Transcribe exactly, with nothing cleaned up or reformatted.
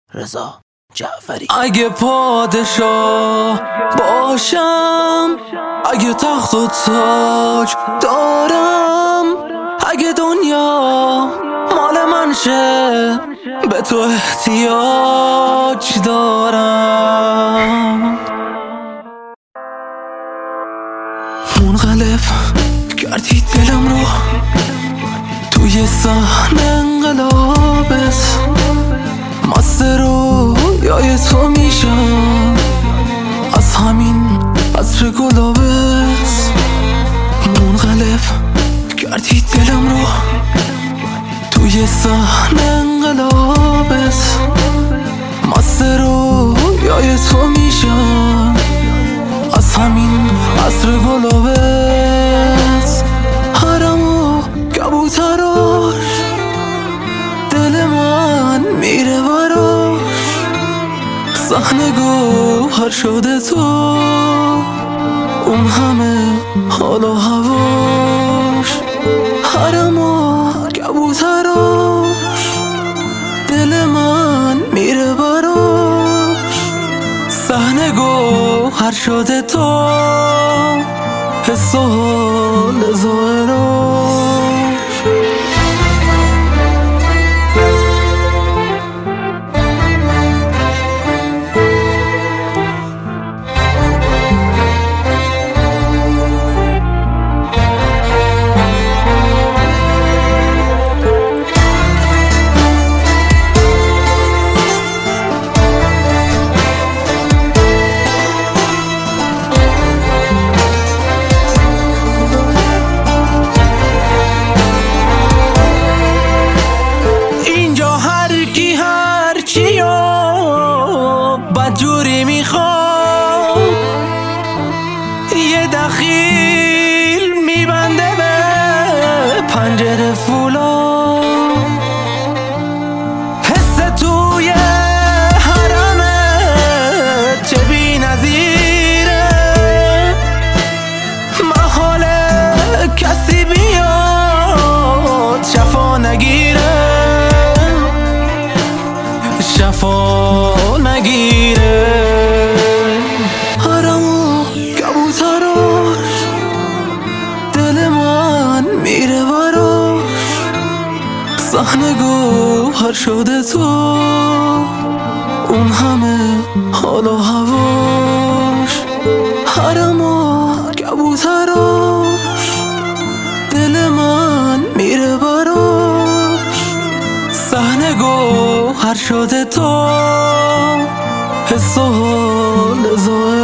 رضا جعفری. اگه پادشاه باشم، اگه تخت و تاج دارم، اگه دنیا مال من شه، به تو احتیاج دارم. منقلب کردی دلم رو توی صحن انقلابت، مست رویای تو میشم از همین عطر گلابت. منقلب کردی دلم رو توی صحن انقلابت، مست رویای تو میشم از همین عطر گلابت. حرم و کبوتراش دل من میره براش، صحنه گوهر شده تو اون همه حال و هواش. حرم و کبوتراش دل من میره براش، صحنه گوهر شده تو حس و حال ظاهراش. بدجوری میخوام یه دخیل میبنده به پنجره فولا، حس توی حرمت چه بی نظیره، محال کسی بیاد شفا نگیره، شفا نگیره. حرم و کبوتراش دل من میره براش، صحنه گوهر شده تو اون همه حال و هواش. حرم و کبوتراش دل من میره براش، صحنه گوهر شده تو حس و حال ظاهر